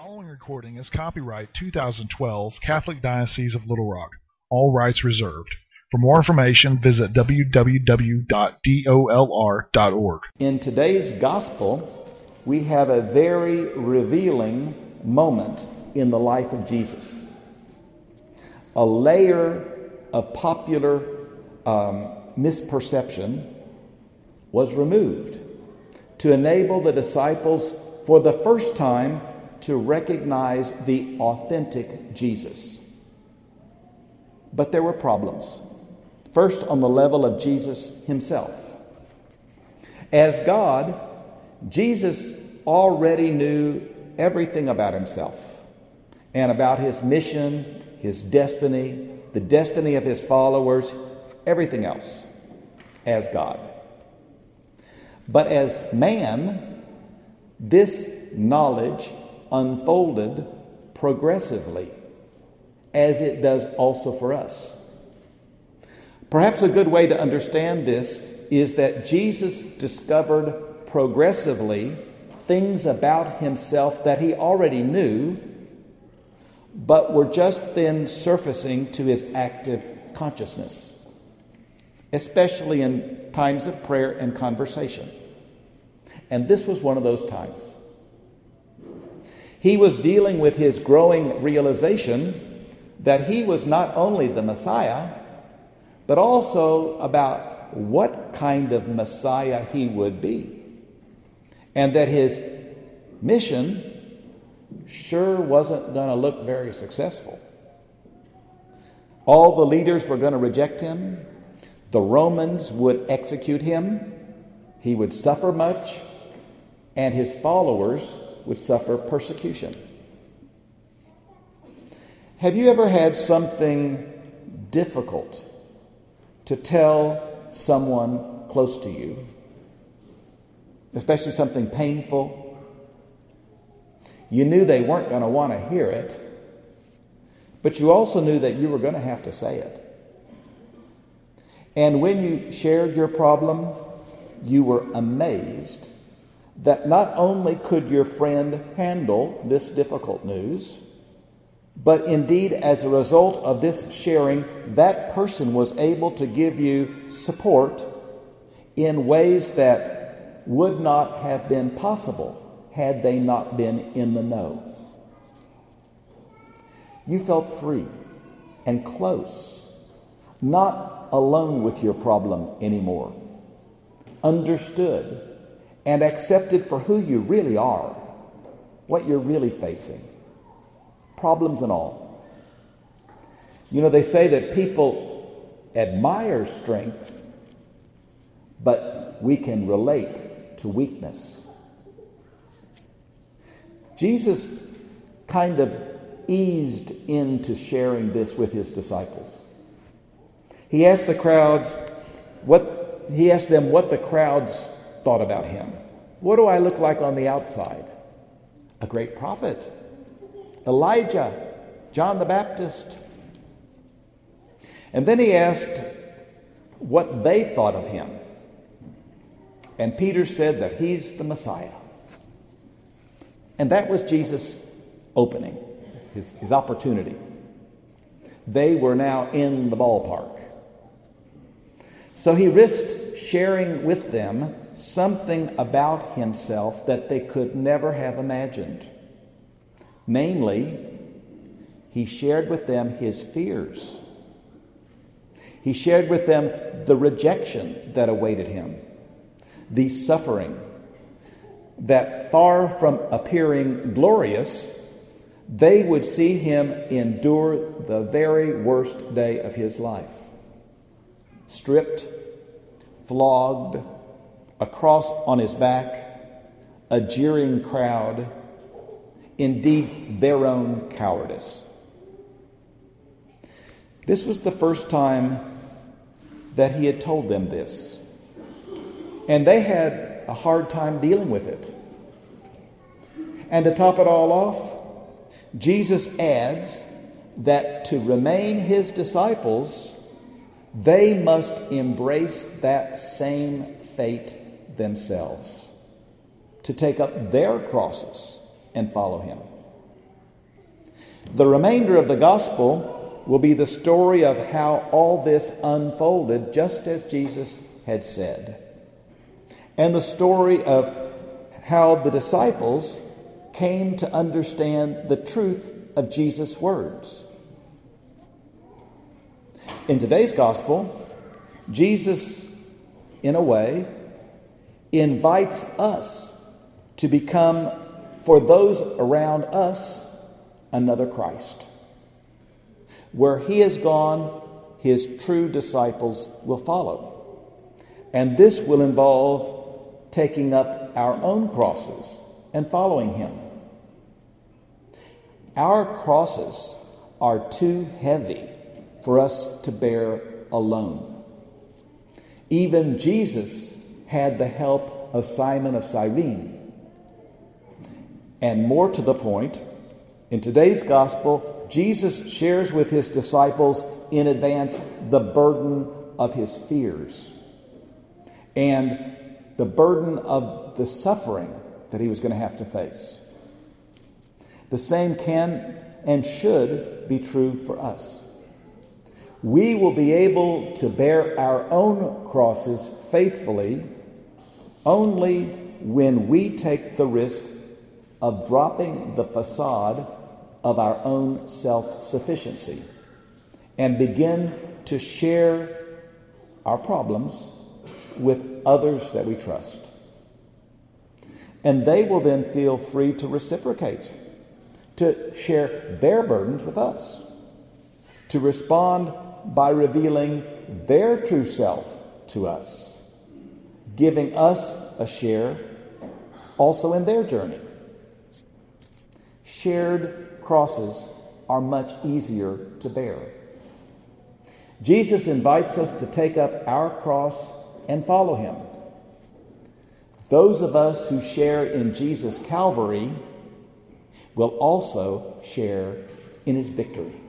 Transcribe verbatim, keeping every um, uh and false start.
following recording is copyright two thousand twelve Catholic Diocese of Little Rock. All rights reserved. For more information, visit w w w dot dolr dot org. In today's gospel, we have a very revealing moment in the life of Jesus. A layer of popular um, misperception was removed to enable the disciples for the first time to recognize the authentic Jesus. But there were problems. First, on the level of Jesus himself. As God, Jesus already knew everything about himself and about his mission, his destiny, the destiny of his followers, everything else, as God. But as man, this knowledge unfolded progressively, as it does also for us. Perhaps a good way to understand this is that Jesus discovered progressively things about himself that he already knew, but were just then surfacing to his active consciousness, especially in times of prayer and conversation. And this was one of those times. He was dealing with his growing realization that he was not only the Messiah, but also about what kind of Messiah he would be. And that his mission sure wasn't going to look very successful. All the leaders were going to reject him. The Romans would execute him. He would suffer much. And his followers would suffer persecution. Have you ever had something difficult to tell someone close to you, especially something painful? You knew they weren't going to want to hear it, but you also knew that you were going to have to say it. And when you shared your problem, you were amazed that not only could your friend handle this difficult news, but indeed, as a result of this sharing, that person was able to give you support in ways that would not have been possible had they not been in the know. You felt free and close, not alone with your problem anymore, understood and accepted for who you really are, what you're really facing, problems and all. You know, they say that people admire strength, but we can relate to weakness. Jesus kind of eased into sharing this with his disciples. He asked the crowds what he asked them what the crowds thought about him. What do I look like on the outside? A great prophet. Elijah, John the Baptist. And then he asked what they thought of him. And Peter said that he's the Messiah. And that was Jesus' opening, his, his opportunity. They were now in the ballpark. So he risked sharing with them something about himself that they could never have imagined. Namely, he shared with them his fears. He shared with them the rejection that awaited him, the suffering that, far from appearing glorious, they would see him endure the very worst day of his life. Stripped, flogged, a cross on his back, a jeering crowd, indeed their own cowardice. This was the first time that he had told them this, and they had a hard time dealing with it. And to top it all off, Jesus adds that to remain his disciples, they must embrace that same fate themselves, to take up their crosses and follow him. The remainder of the gospel will be the story of how all this unfolded just as Jesus had said, and the story of how the disciples came to understand the truth of Jesus' words. In today's gospel, Jesus, in a way, invites us to become, for those around us, another Christ. Where he has gone, his true disciples will follow. And this will involve taking up our own crosses and following him. Our crosses are too heavy for us to bear alone. Even Jesus had the help of Simon of Cyrene. And more to the point, in today's gospel, Jesus shares with his disciples in advance the burden of his fears and the burden of the suffering that he was going to have to face. The same can and should be true for us. We will be able to bear our own crosses faithfully only when we take the risk of dropping the facade of our own self-sufficiency and begin to share our problems with others that we trust. And they will then feel free to reciprocate, to share their burdens with us, to respond by revealing their true self to us, giving us a share also in their journey. Shared crosses are much easier to bear. Jesus invites us to take up our cross and follow him. Those of us who share in Jesus' Calvary will also share in his victory.